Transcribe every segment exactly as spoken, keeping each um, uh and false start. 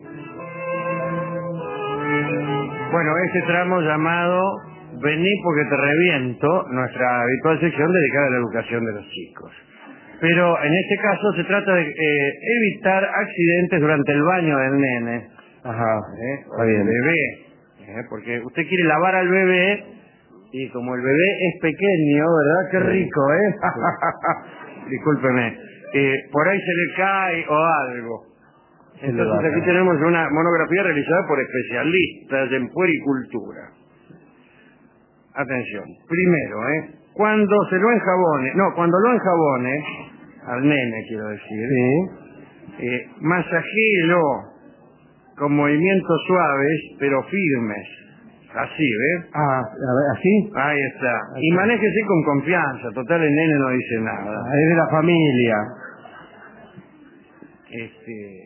Bueno, este tramo llamado Vení porque te reviento, nuestra habitual sección dedicada a la educación de los chicos. Pero en este caso se trata de eh, evitar accidentes durante el baño del nene. Ajá, ¿Eh? está bien. El bebé. ¿Eh? Porque usted quiere lavar al bebé y como el bebé es pequeño, ¿verdad? Qué rico, ¿eh? Discúlpeme. Eh, por ahí se le cae o algo. Entonces aquí tenemos una monografía realizada por especialistas en puericultura. Atención. Primero, ¿eh? Cuando se lo enjabone, no, cuando lo enjabone, al nene quiero decir, Sí. eh, masajéelo con movimientos suaves pero firmes. Así, ¿ves? Ah, a ver, ¿así? Ahí está. Y manéjese con confianza, total el nene no dice nada. Ah, es de la familia. Este...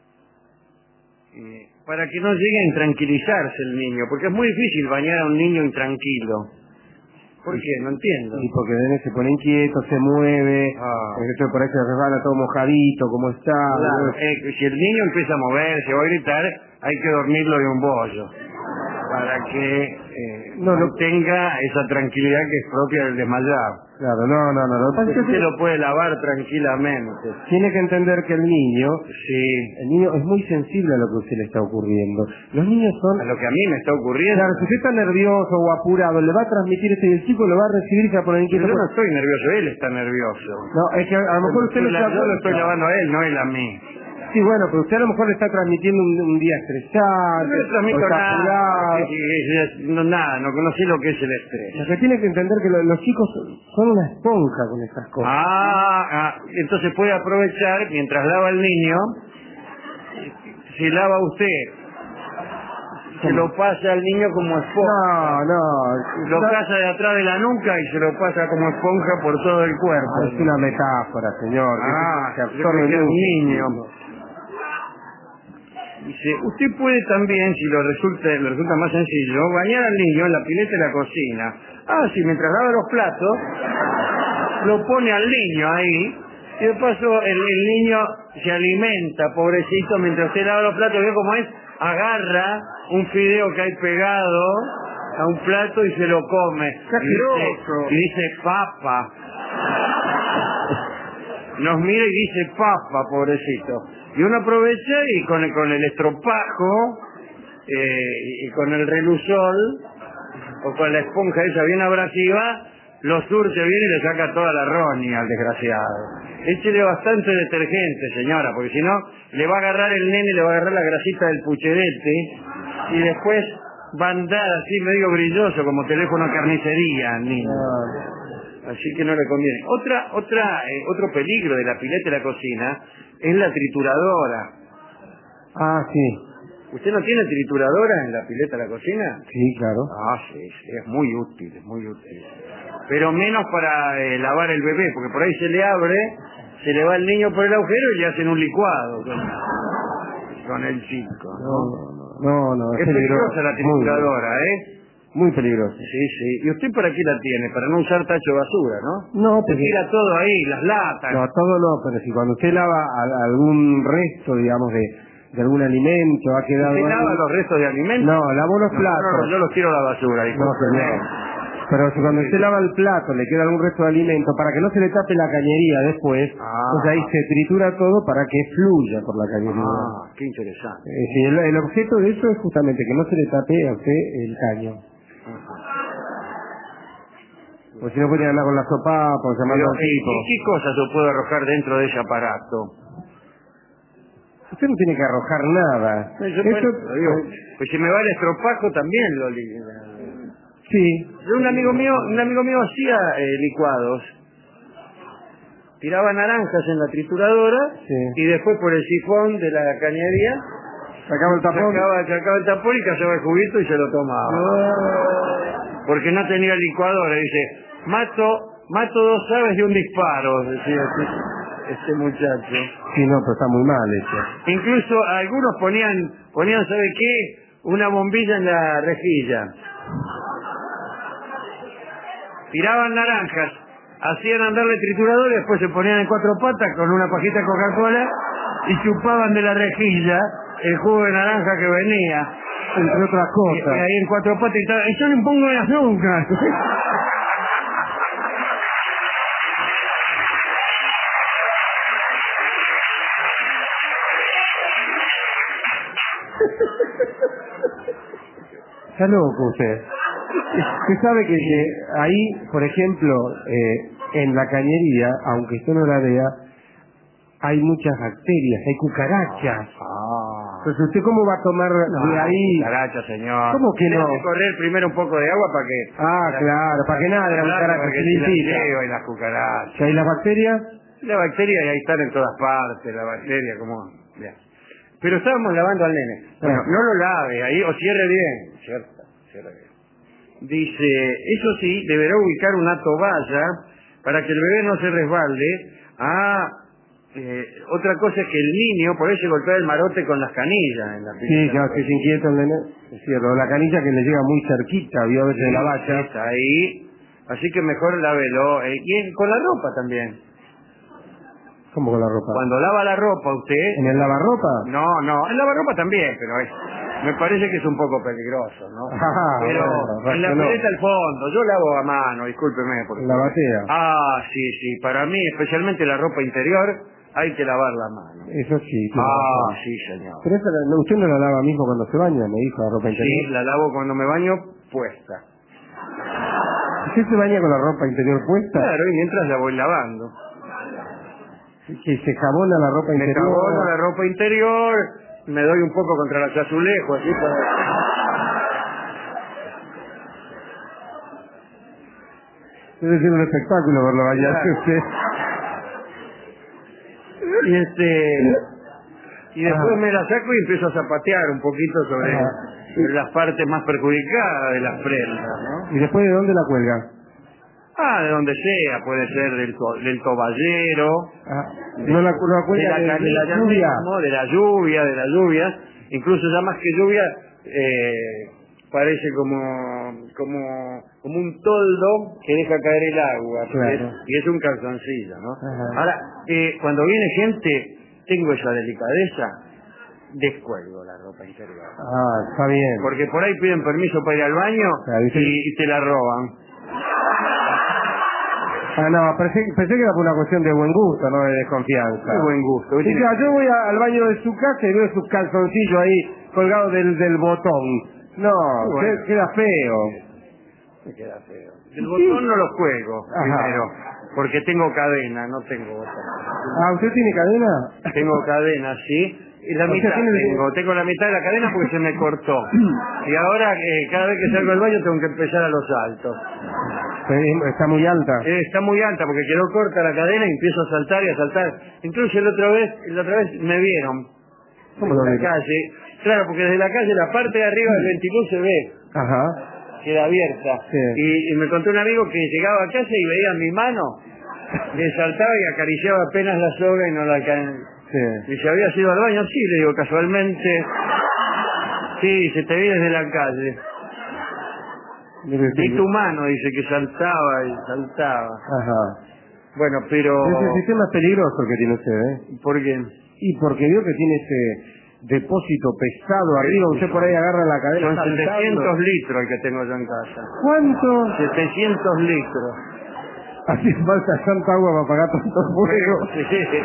Eh, para que no llegue a intranquilizarse el niño, porque es muy difícil bañar a un niño intranquilo. ¿Por qué? No entiendo. Y porque el nene se pone inquieto, se mueve, Ah. porque esto por ahí se resbala todo mojadito, como está. Claro, eh, si el niño empieza a moverse o a gritar, hay que dormirlo de un bollo, para que eh, No, no no. tenga esa tranquilidad que es propia del desmayado. Claro, no, no, no. Lo que pasa es que Usted lo puede lavar tranquilamente. tiene que entender que el niño, Sí, el niño es muy sensible a lo que a usted le está ocurriendo. Los niños son... a lo que a mí me está ocurriendo. Claro, si usted está nervioso o apurado, le va a transmitir esto y el chico lo va a recibir y se va a poner Pero inquieto. yo no estoy nervioso, él está nervioso. No, es que a lo mejor usted Yo lo está... lo estoy lavando a él, no él a mí. Sí, bueno, pero usted a lo mejor le está transmitiendo un, un día estresante. No le transmito o está nada, apurado. sí, sí, sí, no, nada, no conocí lo que es el estrés. Lo que tiene que entender que lo- los chicos son una esponja con estas cosas. Ah, ah, entonces puede aprovechar, mientras lava el niño, si lava usted, se lo pasa al niño como esponja. No, no. Lo no. pasa de atrás de la nuca y se lo pasa como esponja por todo el cuerpo. Ah, es una metáfora, señor. que Ah, se yo absorbe creí que era un mucho. niño. Dice, usted puede también, si lo resulta, le resulta más sencillo, bañar al niño en la pileta de la cocina. Ah, sí, mientras lava los platos, lo pone al niño ahí, y de paso el, el niño se alimenta, pobrecito, mientras usted lava los platos, ve cómo es, agarra un fideo que hay pegado a un plato y se lo come. Y dice, y dice, papa. Nos mira y dice, papa, pobrecito. Y uno aprovecha y con el, con el estropajo eh, y con el relusol o con la esponja esa bien abrasiva lo surce bien y le saca toda la roña al desgraciado. Échele bastante detergente, señora, porque si no le va a agarrar el nene, le va a agarrar la grasita del pucherete y después va a andar así medio brilloso como teléfono de carnicería al niño. Así que no le conviene. Otra, otra, eh, otro peligro de la pileta de la cocina es la trituradora. Ah, sí. ¿Usted no tiene trituradora en la pileta de la cocina? Sí, claro. Ah, sí, sí, es muy útil, es muy útil. Pero menos para eh, lavar el bebé, porque por ahí se le abre, se le va el niño por el agujero y le hacen un licuado con, con el chico, ¿no? No, no, no. Es peligrosa la trituradora, muy, ¿eh? Muy peligrosa. Sí, sí. ¿Y usted para qué la tiene? Para no usar tacho de basura, ¿no? No, Se porque... tira todo ahí, las latas. No, todo no, pero si cuando usted lava a- algún resto, digamos, de, de algún alimento, ha quedado... ¿Usted lava algo- los restos de alimentos? No, lavo los No, platos. no, yo los tiro a la basura. No, discúlpeme. señor. Pero si cuando usted lava el plato le queda algún resto de alimento, para que no se le tape la cañería después, Ah. pues ahí se tritura todo para que fluya por la cañería. Ah, qué interesante. Eh, sí, el, el objeto de eso es justamente que no se le tape a usted el caño. Pues si no puede andar con la sopa, pues llamando Pero, al ¿y, tipo. y qué cosas yo puedo arrojar dentro de ese aparato? Usted no tiene que arrojar nada. No, yo, Eso, bueno, digo, eh, pues si me va el estropajo también lo li- sí. Yo, un amigo mío, un amigo mío hacía eh, licuados. Tiraba naranjas en la trituradora Sí. y después por el sifón de la cañería Sacaba el tapón. sacaba, sacaba el tapón y cazaba el juguito y se lo tomaba. Porque no tenía licuadora. Dice, mato, mato dos aves de un disparo, decía este, este muchacho. Sí, no, pero está muy mal eso. Incluso algunos ponían, ponían, ¿sabe qué? Una bombilla en la rejilla. Tiraban naranjas, hacían andarle triturador y después se ponían en cuatro patas con una pajita de Coca-Cola y chupaban de la rejilla el jugo de naranja que venía. Entre otras Y, cosas. y ahí en cuatro patas y tal, yo le pongo de azúcar. Está loco usted. Usted sabe que, que ahí, por ejemplo, eh, en la cañería, aunque usted no la vea, hay muchas bacterias, hay cucarachas. Ah. Entonces, ¿usted cómo va a tomar de ahí? Cucaracha, señor. ¿Cómo que no? Tiene que correr primero un poco de agua para que... Ah, para- claro, para que nada de la Claro, cucaracha para se que si la limpita. lleva y las cucarachas. ¿Y las bacterias? La bacteria ahí están en todas partes, la bacteria como... Bien. Pero estábamos lavando al nene. Bueno, Ah. no lo lave ahí, o cierre bien. Cierta, cierre bien. Dice, eso sí, deberá ubicar una toalla para que el bebé no se resbalde. Ah, eh, otra cosa es que el niño por ahí se golpea el marote con las canillas en la Sí, pileta. claro, que se inquieta el nene. Es cierto, la canilla que le llega muy cerquita, vio a veces de la vacha. Está ahí. Así que mejor lávelo. Eh, y en- con la ropa también. ¿Cómo con la ropa? Cuando lava la ropa usted... ¿En el lavarropa? No, no, en lavarropa también, pero es, me parece que es un poco peligroso, ¿no? Ah, pero bueno, en la reaccionó. pileta al fondo, yo lavo a mano, discúlpeme. Porque... En la batea. Ah, sí, sí, para mí, especialmente la ropa interior, hay que lavar la mano. Eso sí. tiene Ah, razón. sí, señor. Pero esa, la- usted no la lava mismo cuando se baña, me dijo, la ropa Sí, interior. la lavo cuando me baño puesta. ¿Usted se baña con la ropa interior puesta? Claro, y mientras la voy lavando. ¿Que se jabona la ropa Me interior? jabono la ropa interior, me doy un poco contra los azulejos, así para... Debe ser un espectáculo verlo bañarse Claro. usted. Y este... Y después Ajá. me la saco y empiezo a zapatear un poquito sobre, Ajá. sobre las partes más perjudicadas de las prendas, ¿no? ¿Y después de dónde la cuelga? Ah, de donde sea, puede ser del, to- del toballero, Ah, no la, no la de cuelga la de, de canilla la lluvia. mismo, de la lluvia, de la lluvia, incluso ya más que lluvia, eh, parece como, como, como un toldo que deja caer el agua, Claro. y, es, y es un calzoncillo, ¿no? Ajá. Ahora, eh, cuando viene gente, tengo esa delicadeza, descuelgo la ropa interior. Ah, está bien. Porque por ahí piden permiso para ir al baño Claro, dice- y, y te la roban. Ah, no, pensé, pensé que era por una cuestión de buen gusto, no de desconfianza. Qué buen gusto. Sí, claro, yo voy a- al baño de su casa y veo sus calzoncillos ahí colgados del, del botón. No, Bueno. que- queda feo. Me queda feo. El botón no lo juego Ajá. primero, porque tengo cadena, no tengo botón. Ah, ¿usted tiene cadena? Tengo cadena, sí. Y la O sea, mitad tiene- tengo, tengo la mitad de la cadena porque se me cortó. Y ahora eh, cada vez que salgo del baño tengo que empezar a los saltos. Sí, está muy alta. Eh, está muy alta porque quedó corta la cadena y empiezo a saltar y a saltar. Incluso la otra vez, la otra vez me vieron. ¿Cómo lo en la vieron? calle. Claro, porque desde la calle la parte de arriba del ventiluz se ve, Ajá. queda abierta. Sí. Y, y me contó un amigo que llegaba a casa y veía mi mano, le saltaba y acariciaba apenas la soga y no la caen. Sí. Y se había ido al baño, sí, le digo, casualmente. Sí, se te vi desde la calle. Mire usted Vi que- tu mano, dice que saltaba y saltaba. Ajá. Bueno, pero... Ese sistema es peligroso que tiene usted, ¿eh? ¿Por qué? Y porque vio que tiene ese depósito pesado arriba, usted por ahí agarra la cadena. Son saltando. setecientos litros el que tengo yo en casa. ¿Cuánto? setecientos litros. Hace falta tanta agua para pagar tanto fuego. Sí.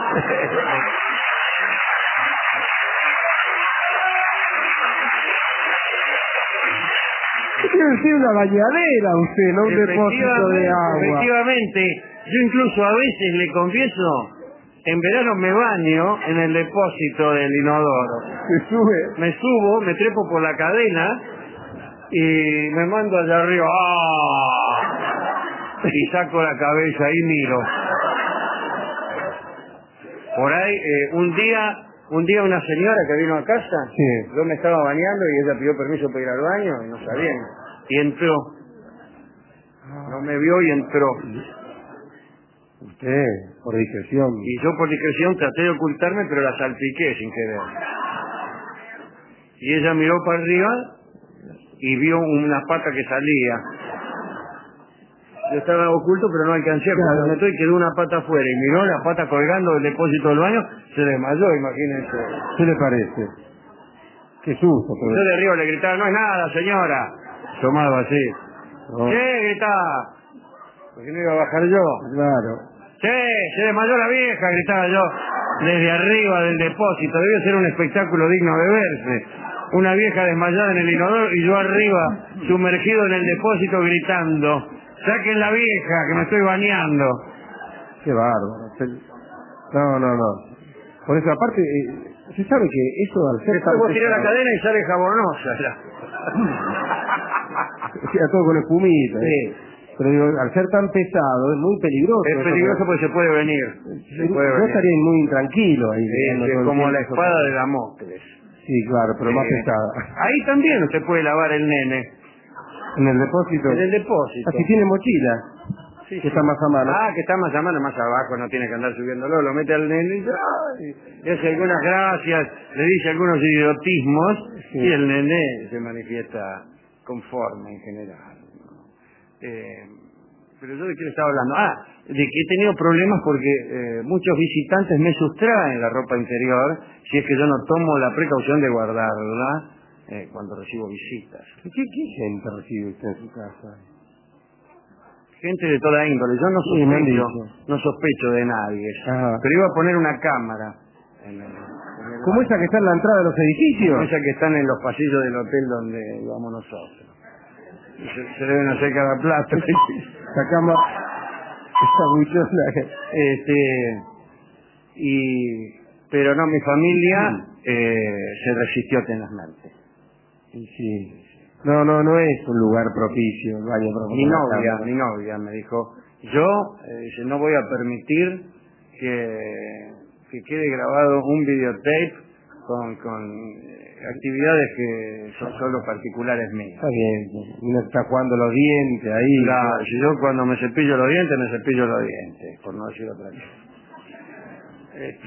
Tiene que ser una bañadera usted, no un depósito de agua. Efectivamente, yo incluso a veces le confieso, en verano me baño en el depósito del inodoro. Se sube. Me subo, me trepo por la cadena y me mando allá arriba. ¡Ah! Y saco la cabeza y miro. Por ahí, eh, un día, un día una señora que vino a casa, Sí. yo me estaba bañando y ella pidió permiso para ir al baño y no sabía. Y entró. No me vio y entró. Usted, por discreción. Y yo por discreción traté de ocultarme, pero la salpiqué sin querer. Y ella miró para arriba y vio una pata que salía. Yo estaba oculto, pero no alcancé a Claro. ocultarme todo y quedó una pata afuera. Y miró la pata colgando del depósito del baño, se desmayó, imagínense. ¿Qué le parece? Qué susto. Pero... Yo de arriba le gritaba, no es nada, señora. Tomaba así. Oh. ¿Qué gritaba? Porque no iba a bajar yo. Claro. ¡Sí! ¡Se desmayó la vieja! Gritaba yo desde arriba del depósito. Debía ser un espectáculo digno de verse. Una vieja desmayada en el inodoro y yo arriba, sumergido en el depósito, gritando, ¡saquen la vieja, que me estoy bañando! Qué bárbaro. No, no, no. Por eso, aparte, eh, se sabe que eso al ser Después tan vos tirás la pesado... cadena y sale jabonosa. Ya. O sea, todo con espumita. Sí. ¿eh? Pero digo, al ser tan pesado, es muy peligroso. Es peligroso porque se puede venir. Se puede Yo venir. estaría muy intranquilo ahí. Sí, dejando sí, todo el como tiempo la eso espada para- de Damocles. Sí, claro, pero Sí. más pesada. Ahí también usted puede lavar el nene. En el depósito. En el depósito. Así tiene mochila. Sí, que sí. está más a mano. Ah, que está más a mano, más abajo, no tiene que andar subiéndolo, lo mete al nene y ¡ay! Le hace algunas gracias, le dice algunos idiotismos, Sí. y el nene se manifiesta conforme en general. ¿no? Eh, pero yo de qué le estaba hablando. Ah, de que he tenido problemas porque eh, muchos visitantes me sustraen la ropa interior si es que yo no tomo la precaución de guardarla eh, cuando recibo visitas. ¿Qué, qué gente recibe usted en su casa? Gente de toda índole. Yo no Sí, me han sospecho, dicho. no sospecho de nadie. Ajá. Pero iba a poner una cámara en el, en el ¿Como baño. esa que está en la entrada de los edificios? Como esa que están en los pasillos del hotel donde íbamos nosotros. Y Se, se deben hacer cada plato. Sacamos esa buchona. este, y, pero no, mi familia eh, se resistió tenazmente. Sí, sí. No, no, no es un lugar propicio, el baño propicio. Mi novia, mi novia me dijo, yo eh, dice, no voy a permitir que, que quede grabado un videotape con, con eh, actividades que son solo particulares mías. Está bien, uno está jugando los dientes ahí. Claro, si yo cuando me cepillo los dientes, me cepillo los dientes, por no decir otra cosa. Este,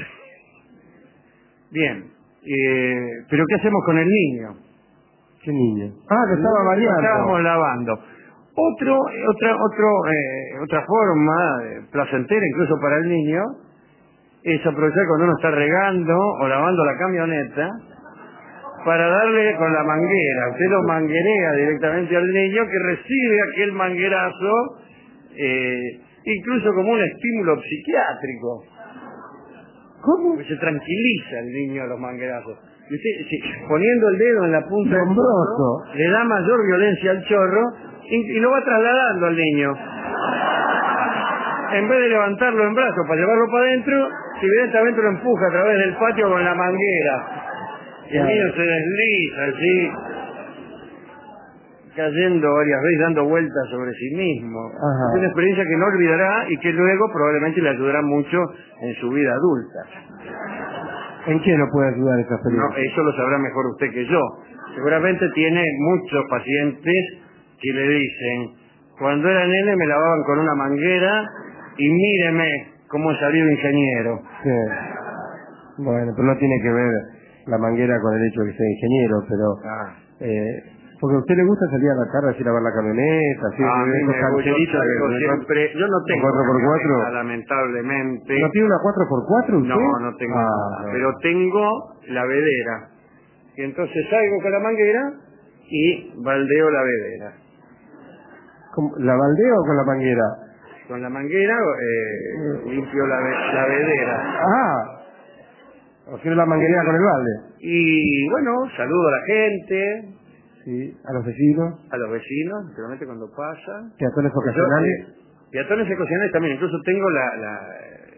Bien, eh, pero ¿qué hacemos con el niño? ¿Qué niño? Ah, que estaba Lo bañando. estábamos lavando. Otro, otra, otro, eh, otra forma eh, placentera incluso para el niño es aprovechar cuando uno está regando o lavando la camioneta para darle con la manguera. Usted lo manguerea directamente al niño que recibe aquel manguerazo eh, incluso como un estímulo psiquiátrico. ¿Cómo? Porque se tranquiliza el niño a los manguerazos. Y usted, si, poniendo el dedo en la punta del Nombroso. chorro, le da mayor violencia al chorro y, y lo va trasladando al niño. En vez de levantarlo en brazos para llevarlo para adentro, si directamente lo empuja a través del patio con la manguera. Y el Claro. niño se desliza así, cayendo varias veces, dando vueltas sobre sí mismo. Ajá. Es una experiencia que no olvidará y que luego probablemente le ayudará mucho en su vida adulta. ¿En qué lo puede ayudar esa No, experiencia? eso lo sabrá mejor usted que yo. Seguramente tiene muchos pacientes que le dicen, cuando era nene me lavaban con una manguera y míreme cómo he salido ingeniero. Sí. Bueno, pero no tiene que ver la manguera con el hecho de que sea ingeniero, pero... Ah, Eh, porque a usted le gusta salir a la tarde así a lavar la camioneta, así a mí esos me gusta, cancheritos yo salgo de- de- siempre, yo no tengo cuatro por cuatro. camioneta, lamentablemente. ¿No tiene una cuatro por cuatro usted? No, no tengo Ah, nada, no. pero tengo la vedera. Y entonces salgo con la manguera y baldeo la vedera. ¿Cómo? ¿La baldeo con la manguera? Con la manguera eh, limpio la, ve- la vedera. Ah, o sea, la manguería con el balde. Y bueno, saludo a la gente, Sí, a los vecinos, a los vecinos, especialmente cuando pasan. peatones Yo, ocasionales. eh, peatones ocasionales también, incluso tengo la, la eh,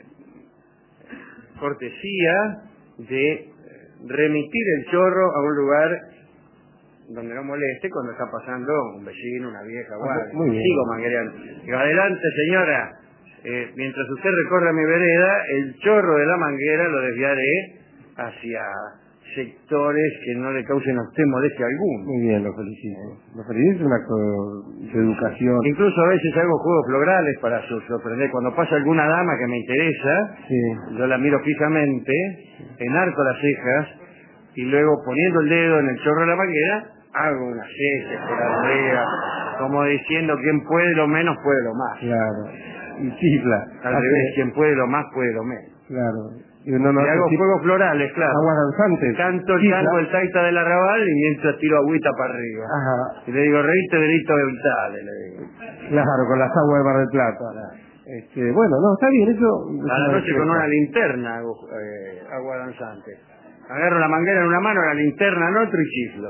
cortesía de eh, remitir el chorro a un lugar donde no moleste cuando está pasando un vecino, una vieja, guardia. muy bien. Sigo manguereando. Digo, adelante señora, eh, mientras usted recorra mi vereda, el chorro de la manguera lo desviaré hacia sectores que no le causen a usted molestia alguna. Muy bien, lo felicito. Lo felicito, es un acto de educación. Incluso a veces hago juegos florales para su- sorprender. Cuando pasa alguna dama que me interesa, Sí. yo la miro fijamente, enarco las cejas y luego poniendo el dedo en el chorro de la manguera, hago unas cejas por arriba, como diciendo quien puede lo menos puede lo más. Claro. Y chifla. Al Hace- revés, quien puede lo más puede lo menos. Claro. Y, uno no y hago hace juegos florales, claro. aguas danzantes. Canto el Chifla. tango, el taita del arrabal y mientras tiro agüita para arriba. Ajá. Y le digo, reíste delito de Vitale, le digo. Claro, con las aguas de Mar del Plata. Este, bueno, no, está bien, eso... A la noche con una linterna hago eh, agua danzante. Agarro la manguera en una mano, la linterna en otro y chiflo.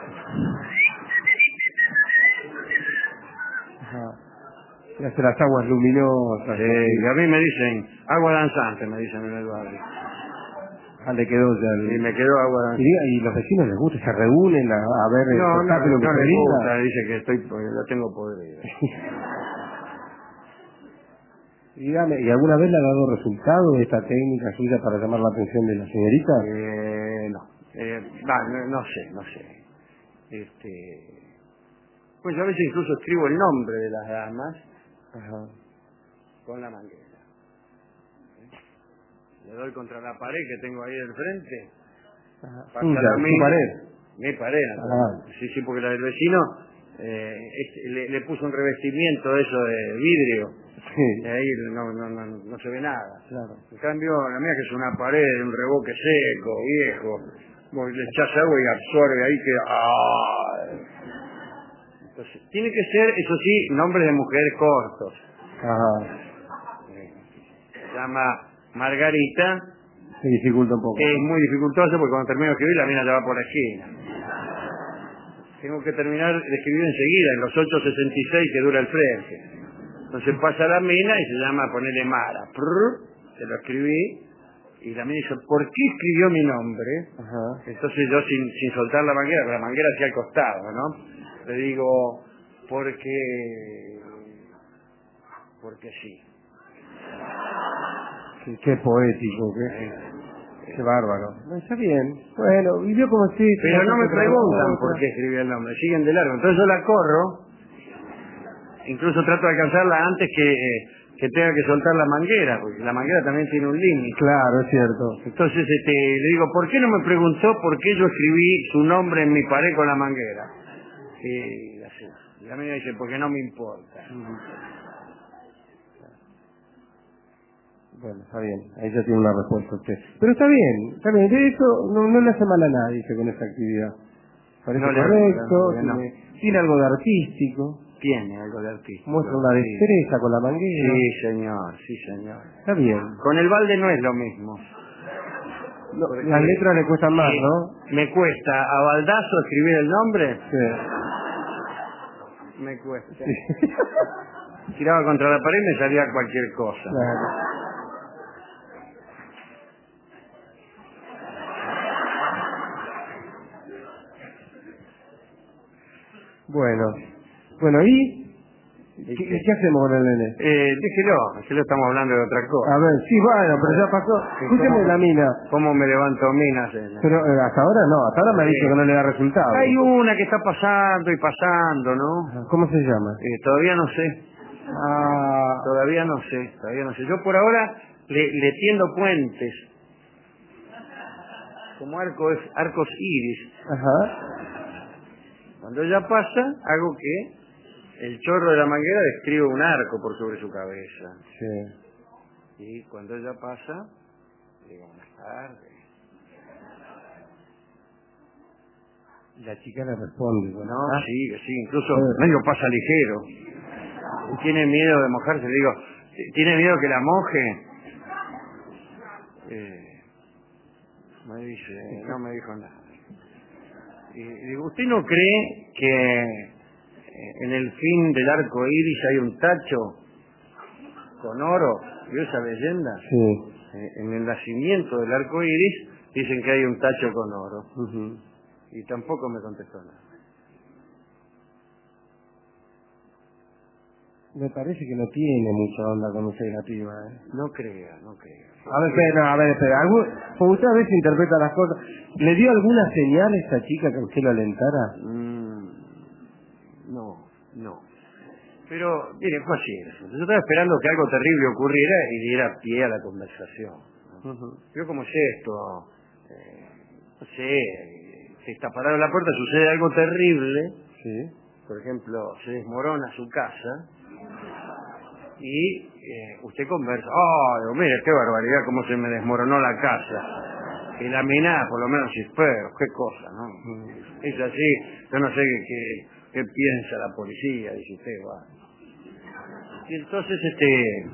Ajá. Y hace las aguas luminosas. Sí, y a mí me dicen, agua danzante, me dicen en el barrio. Ah, le quedó ya el... Y me quedó agua Y, danzante. diga, y los vecinos les gusta, se reúnen a, a ver el No, no, espectáculo que no se les brinda. gusta, dice que estoy, lo tengo podrido. Y dígame, ¿y alguna vez le ha dado resultado esta técnica suya para llamar la atención de la señorita? Eh, no, eh, va, no, no sé, no sé. Este, pues yo a veces incluso escribo el nombre de las damas. Ajá. Con la manguera. Le doy contra la pared que tengo ahí del frente. Pasa Suya, la su mina. pared. Mi pared, naturalmente. Sí, sí, porque la del vecino eh, es- le, le puso un revestimiento de eso de vidrio. Sí. Y ahí no, no, no, no se ve nada. Claro. En cambio, la mía que es una pared, un revoque seco, viejo. Vos le echás agua y absorbe ahí que... ¡ah! Entonces, tiene que ser, eso sí, nombres de mujeres cortos. Ajá. Se llama Margarita. Se dificulta un poco. Es muy dificultoso porque cuando termino de escribir la mina ya va por la esquina. Tengo que terminar de escribir enseguida, en los ocho sesenta y seis que dura el frente. Entonces pasa la mina y se llama ponerle Mara. Prr, se lo escribí y la mina dice, ¿por qué escribió mi nombre? Ajá. Entonces yo sin, sin soltar la manguera, con la manguera hacia el costado, ¿no? Le digo, porque... porque sí. Qué, qué poético, qué, qué bárbaro. No, está bien. Bueno, y yo como si... Pero no me preguntan por qué escribí el nombre, siguen de largo. Entonces yo la corro, incluso trato de alcanzarla antes que, eh, que tenga que soltar la manguera, porque la manguera también tiene un límite. Claro, es cierto. Entonces este, le digo, ¿por qué no me preguntó por qué yo escribí su nombre en mi pared con la manguera? Y así. Y la mía dice, porque no me importa. Bueno, está bien. Ahí ya tiene una respuesta usted. Pero está bien, está bien. De eso no, no le hace mal a nadie con esta actividad. Parece No le hace correcto, mal a nadie, no. tiene, tiene algo de artístico, Tiene algo de artístico. muestra una Sí. destreza con la manguera. Sí, señor, sí, señor. Está bien. Con el balde no es lo mismo. No, Porque las letras le cuestan más, sí, ¿no? me cuesta a baldazo escribir el nombre, Sí. me cuesta. Sí. Tiraba contra la pared y me salía cualquier cosa. Claro. Bueno, bueno, ¿y qué, ¿Viste? qué hacemos con el nene? Eh, déjelo, déjelo, estamos hablando de otra cosa. A ver, sí, bueno, pero ya pasó. Sí, Escúcheme ¿cómo- la mina. ¿Cómo me levanto minas? eh? Pero eh, hasta ahora no, hasta ahora me ha Sí. dicho que no le da resultado. Hay una que está pasando y pasando, ¿no? ¿Cómo se llama? Eh, todavía no sé, Ah, todavía no sé, todavía no sé. Yo por ahora le, le tiendo puentes, como arcos, arcos iris. ajá. Cuando ella pasa, hago que el chorro de la manguera describe un arco por sobre su cabeza. Sí. Y cuando ella pasa, digo, buenas tardes. La chica le responde. ¿No? No, Ah, sí, sí, incluso Eh. medio pasa ligero. Tiene miedo de mojarse, le digo, ¿tiene miedo que la moje? Eh, me dice, no me dijo nada. Y digo, ¿usted no cree que eh, en el fin del arco iris hay un tacho con oro? ¿Vio esa leyenda? Sí. Eh, en el nacimiento del arco iris dicen que hay un tacho con oro. Ujú. Y tampoco me contestó nada. Me parece que no tiene mucha onda con usted, nativa, ¿eh? No crea, no crea. A ver, espera, a ver, espera. ¿Algún- Porque usted a veces interpreta las cosas. ¿Le dio alguna señal a esta chica que usted lo alentara? Mm, no, no. Pero, mire, fue así. Yo estaba esperando que algo terrible ocurriera y diera pie a la conversación, ¿no? Ujú. Yo, ¿cómo es esto? Eh, no sé, se está parado en la puerta, sucede algo terrible. Sí. Por ejemplo, se desmorona su casa y eh, usted conversa. ¡Oh, mire, qué barbaridad, cómo se me desmoronó la casa! Y la mina, por lo menos, pero qué cosa, ¿no? Es así, yo no sé qué, qué, qué piensa la policía, dice usted, va. Y entonces, este,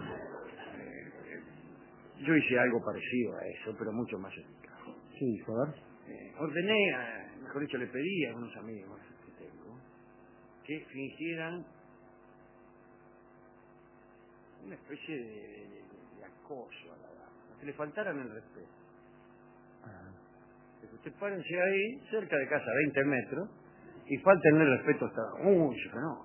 yo hice algo parecido a eso, pero mucho más eficaz. Sí, a ver. Eh, ordené, a, mejor dicho, le pedí a unos amigos que tengo que fingieran una especie de, de, de acoso a la dama, que le faltaran el respeto. Ah. Usted párense ahí, cerca de casa, veinte metros, y faltenle el respeto hasta... Uy, no.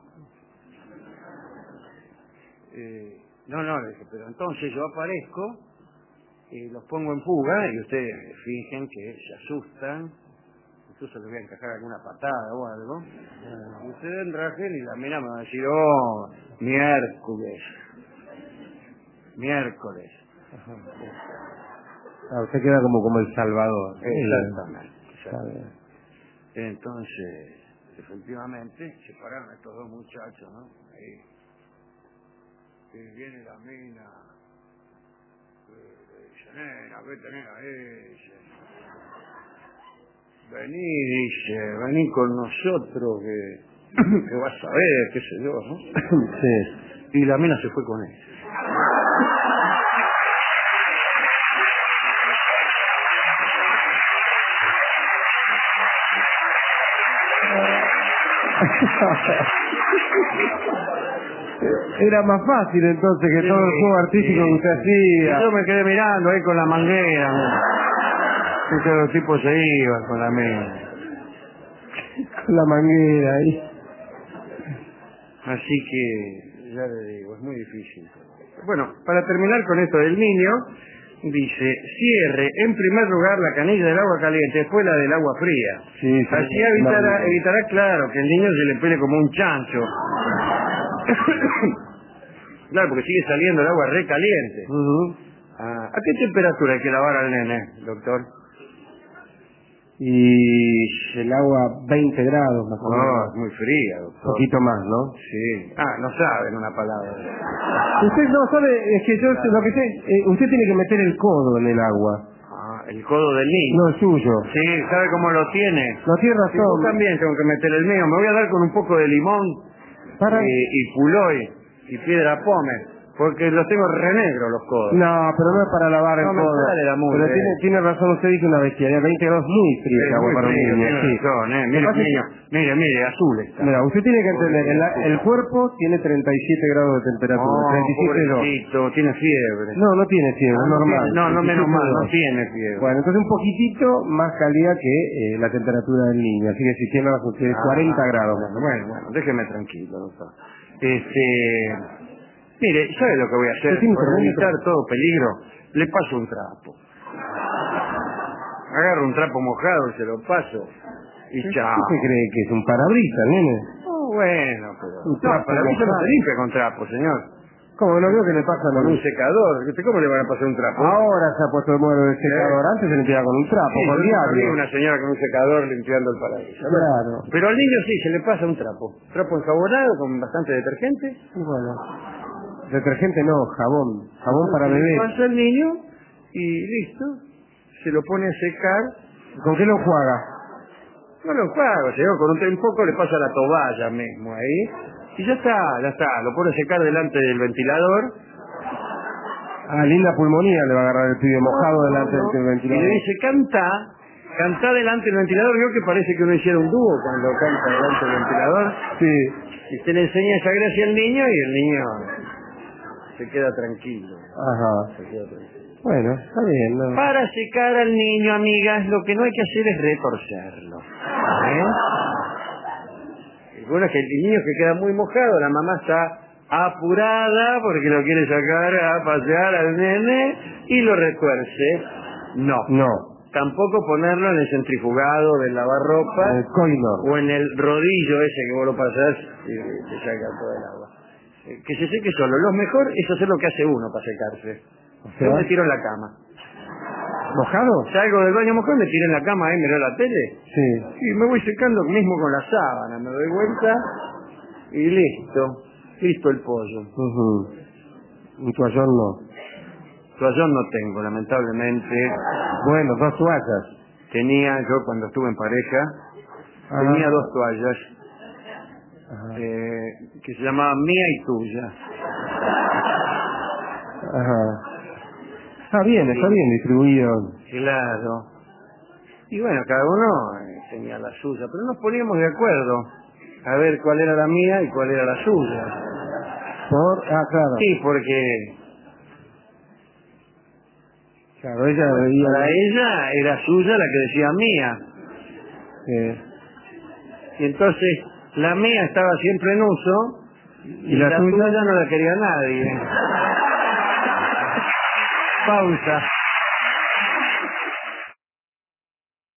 Eh, no, no, le dije, pero entonces yo aparezco y los pongo en fuga y ustedes fingen que se asustan, incluso les voy a encajar alguna patada o algo, y ustedes enrajen y la mina me va a decir, oh, miércoles, miércoles. Ajá. Ah, usted queda como, como el salvador. Exactamente. exactamente. Entonces, efectivamente, se pararon estos dos muchachos, ¿no? Ahí. Y viene la mina, le dice, nena, vete, nena, dice. Vení, dice, vení con nosotros, que, que vas a ver, qué sé yo, ¿no? Sí. Y la mina se fue con él. Era más fácil entonces que sí, todo el juego artístico sí, que usted hacía. Yo me quedé mirando ahí con la manguera. Y que los tipos se iban con la mina. Con la manguera ahí. Así que, ya le digo, es muy difícil. Bueno, para terminar con esto del niño, dice, cierre en primer lugar la canilla del agua caliente, después la del agua fría. Sí, sí, así evitará, evitará, claro, que el niño se le pele como un chancho. Claro, porque sigue saliendo el agua re caliente. Uh-huh. ah, ¿A qué temperatura hay que lavar al nene, doctor? Y el agua veinte grados más o menos. No, es muy fría, doctor. Un poquito más, ¿no? Sí. Ah, no saben una palabra. Usted no sabe, es que yo claro. lo que sé, eh, usted tiene que meter el codo en el agua. Ah, el codo del niño. No, el suyo. Sí, ¿sabe cómo lo tiene? No tiene razón. Sí, yo también tengo que meter el mío. Me voy a dar con un poco de limón Para... y, y puloy y piedra pómez. Porque los tengo re negros los codos. No, pero no es para lavar el no codo. Me sale la mugre, pero tiene, eh. tiene razón, usted dice una bestialidad. veinte grados muy frío el agua para un niño. Tiene Sí. razón, eh. Mire, niño, mire, mire, azul está. Mira, usted tiene que entender, el, el cuerpo tiene treinta y siete grados de temperatura. Oh, treinta y siete pobrecito, tiene fiebre. No, no tiene fiebre, ah, es normal. No, no, menos mal, no tiene fiebre. Bueno, entonces un poquitito más cálida que eh, la temperatura del niño. Así que si tiene razón, usted ah, cuarenta grados. Bueno, bueno, déjeme tranquilo, doctor. Este... Mire, ¿sabe lo que voy a hacer? Para evitar todo peligro, le paso un trapo. Agarro un trapo mojado y se lo paso. Y chao. ¿Qué cree que es un parabrisas, nene? Oh, bueno, pero... Un trapo no, parabrisas no se limpia con trapo, señor. ¿Cómo no veo que le pasa con un secador? ¿Cómo le van a pasar un trapo? Ahora se ha puesto de moda el secador. ¿Eh? Antes se limpiaba con un trapo, sí, con diario. Había una señora con un secador limpiando el parabrisas. Claro. Pero al niño sí, se le pasa un trapo. Trapo enjabonado con bastante detergente. Y bueno... Detergente no, jabón. Jabón para bebé. Pasa el niño y listo. Se lo pone a secar. ¿Con qué lo juega? No lo juega, se con un, un poco le pasa la toalla mismo ahí. Y ya está, ya está. Lo pone a secar delante del ventilador. Ah, linda pulmonía le va a agarrar el pibe mojado no, delante no. del ventilador. Y le dice, canta, canta delante del ventilador. Vio que parece que uno hiciera un dúo cuando canta delante del ventilador. Sí. Y usted le enseña esa gracia al niño y el niño... se queda tranquilo. Ajá. Se queda tranquilo. Bueno, está bien. ¿No? Para secar al niño, amigas, lo que no hay que hacer es retorcerlo. ¿Eh? Y bueno, es que el niño que queda muy mojado, la mamá está apurada porque lo quiere sacar a pasear al nene y lo retuerce. No. No. Tampoco ponerlo en el centrifugado del lavarropa. En el coinor. O en el rodillo ese que vos lo pasás y te saca todo el agua. Que se seque solo. Lo mejor es hacer lo que hace uno para secarse. O sea, yo me tiro en la cama. ¿Mojado? Salgo del baño mojado, me tiro en la cama ahí, miro la tele. Sí. Y me voy secando mismo con la sábana. Me doy vuelta y listo. Listo el pollo. Uh-huh. Un toallón no. Toallón no tengo, lamentablemente. Bueno, dos toallas. Tenía, yo cuando estuve en pareja, Ajá. tenía dos toallas Ajá. eh, que se llamaban mía y tuya. Ajá. Está bien, está bien distribuido. Claro. Y bueno, cada uno eh, tenía la suya, pero nos poníamos de acuerdo a ver cuál era la mía y cuál era la suya. Por, ah, claro. Sí, porque Claro, ella veía. para ella era suya la que decía mía. Eh, Y entonces la mía estaba siempre en uso y, ¿Y la la tuya? tuya no la quería nadie. Pausa.